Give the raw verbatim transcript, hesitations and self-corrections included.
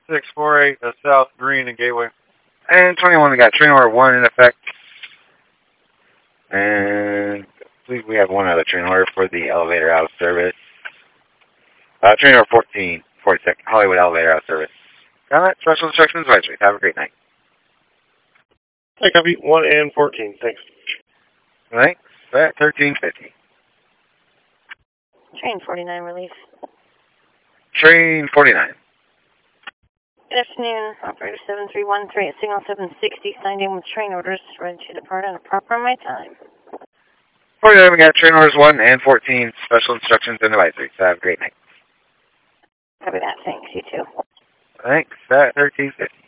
six four eight, the South Green and Gateway. And twenty-one, we got train order one in effect. And I believe we have one other train order for the elevator out of service. Uh, train order fourteen, forty-second, Hollywood elevator out of service. Got it? Special instructions advisory. Have a great night. I copy one and fourteen. Thanks. Thanks. At thirteen fifty. Train forty-nine relief. Train forty-nine. Good afternoon, operator seven three one three at signal seven sixty, signed in with train orders, ready to depart on a proper my time. forty-nine, we got train orders one and fourteen, special instructions and advisories. Have a great night. Copy that, thanks, you too. Thanks. At thirteen fifty.